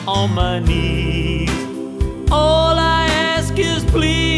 on my knees. All I ask is please